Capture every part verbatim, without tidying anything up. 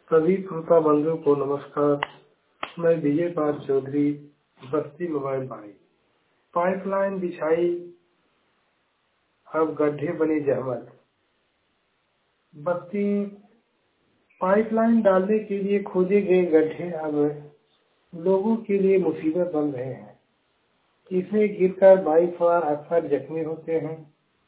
सभी श्रोता बंधुओं को नमस्कार। मैं विजय पाल चौधरी, बस्ती मोबाइल बाड़ी। पाइपलाइन बिछाई, अब गड्ढे बने जहमत। बस्ती पाइपलाइन डालने के लिए खोदे गए गड्ढे अब लोगों के लिए मुसीबत बन रहे हैं। इसमें गिरकर बाइक सवार अक्सर जख्मी होते हैं।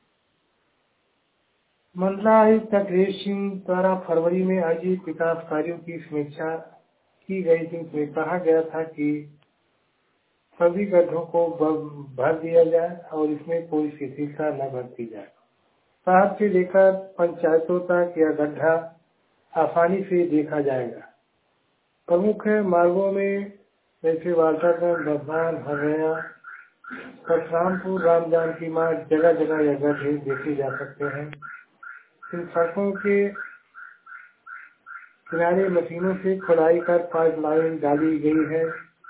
मंडलायुक्त अखिलेश सिंह द्वारा फरवरी में आयोजित विकास कार्यों की समीक्षा की गई थी। इसमें कहा गया था कि सभी गड्ढों को भर दिया जाए और इसमें कोई शिथिलता न बरती जाए। शहर से लेकर पंचायतों तक यह गड्ढा आसानी से देखा जाएगा। प्रमुख मार्गों में जैसे वाल्टरगंज, बरसान, हरया, परशुरामपुर, राम जानकी मार्ग, जगह जगह यह गड्ढे देखे जा सकते हैं। इन सड़कों के किनारे मशीनों से खुदाई कर पाइपलाइन डाली गई है,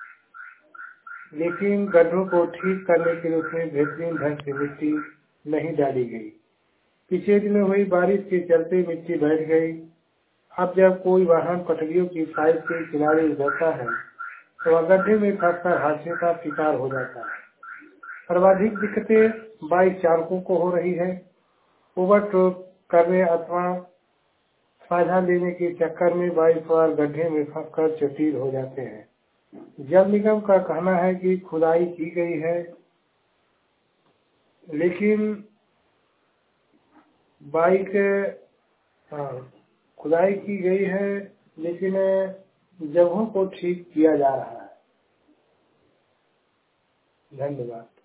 लेकिन गड्ढों को ठीक करने के लिए उसमें बेहतरीन ढंग से मिट्टी नहीं डाली गई। पिछले दिनों हुई बारिश के चलते मिट्टी बैठ गई। अब जब कोई वाहन पटरियों की साइड के किनारे उतरता है तो वह गड्ढे में फंसकर हादसे का शिकार हो जाता है। सर्वाधिक दिक्कतें बाइक चालकों को हो रही है। ओवरटेक करने अथवा साझा लेने के चक्कर में बाइक सवार गड्ढे में फंसकर चोटिल हो जाते हैं। जल निगम का कहना है कि खुदाई की गई है, लेकिन बाइक हाँ, खुदाई की गई है लेकिन जगहों को ठीक किया जा रहा है। धन्यवाद।